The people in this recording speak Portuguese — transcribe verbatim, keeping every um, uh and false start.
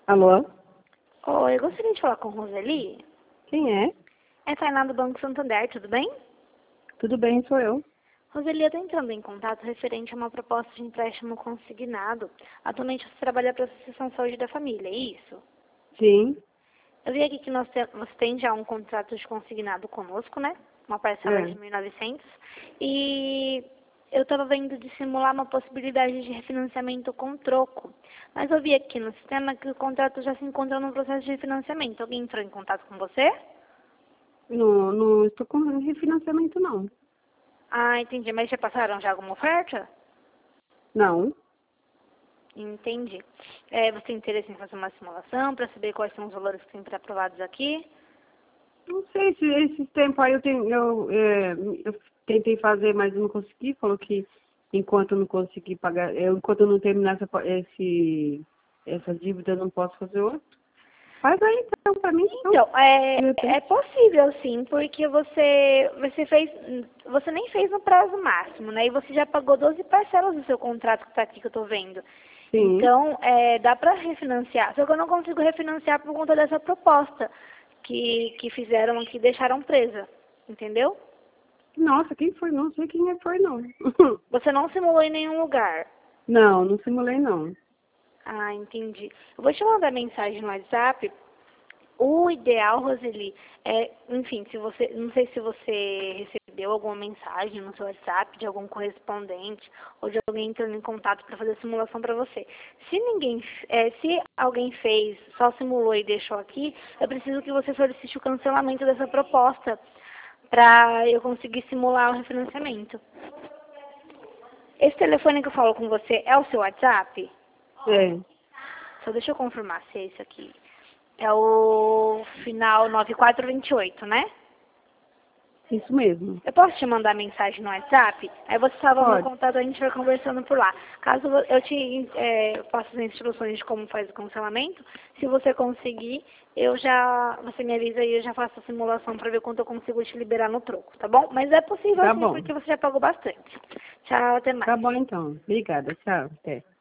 Alô? Oi, eu gostaria de falar com Roseli. Quem é? É Tainá do Banco Santander, tudo bem? Tudo bem, sou eu. Roseli, eu estou entrando em contato referente a uma proposta de empréstimo consignado. Atualmente você trabalha para a Associação Saúde da Família, é isso? Sim. Eu vi aqui que nós te- você tem já um contrato de consignado conosco, né? Uma parcela É. de mil e novecentos. E eu estava vendo de simular uma possibilidade de refinanciamento com troco. Mas eu vi aqui no sistema que o contrato já se encontra no processo de refinanciamento. Alguém entrou em contato com você? Não, não estou com refinanciamento, não. Ah, entendi. Mas já passaram já alguma oferta? Não. Entendi. É, você tem interesse em fazer uma simulação para saber quais são os valores que têm pré-aprovados aqui? Não sei se esse tempo aí eu, tenho, eu, é, eu tentei fazer, mas não consegui. Falou que enquanto eu não conseguir pagar, eu, enquanto eu não terminar essa, esse, essa dívida, eu não posso fazer outro. Faz aí então pra mim, então. Então, é, De é repente. possível sim, porque você, você fez, você nem fez no prazo máximo, né? E você já pagou doze parcelas do seu contrato que está aqui que eu estou vendo. Sim. Então, é, dá para refinanciar. Só que eu não consigo refinanciar por conta dessa proposta que, que fizeram aqui, deixaram presa. Entendeu? Nossa, quem foi? Não sei quem foi, não. Você não simulou em nenhum lugar. Não, não simulei, não. Ah, entendi. Eu vou te mandar mensagem no WhatsApp. O ideal, Roseli, é, enfim, se você, não sei se você recebeu alguma mensagem no seu WhatsApp de algum correspondente ou de alguém entrando em contato para fazer a simulação para você. Se ninguém, é, se alguém fez, só simulou e deixou aqui, eu preciso que você solicite o cancelamento dessa proposta para eu conseguir simular o refinanciamento. Esse telefone que eu falo com você é o seu WhatsApp? É. Só deixa eu confirmar se é esse aqui. É o final nove quatro dois oito, né? Isso mesmo. Eu posso te mandar mensagem no WhatsApp? Aí você salva meu Pode. contato, a gente vai conversando por lá. Caso eu te é, faça as instruções de como faz o cancelamento, se você conseguir, eu já, você me avisa e eu já faço a simulação para ver quanto eu consigo te liberar no troco, tá bom? Mas é possível Tá sim, bom. porque você já pagou bastante. Tchau, até Tá mais. bom então. Obrigada. Tchau. Até.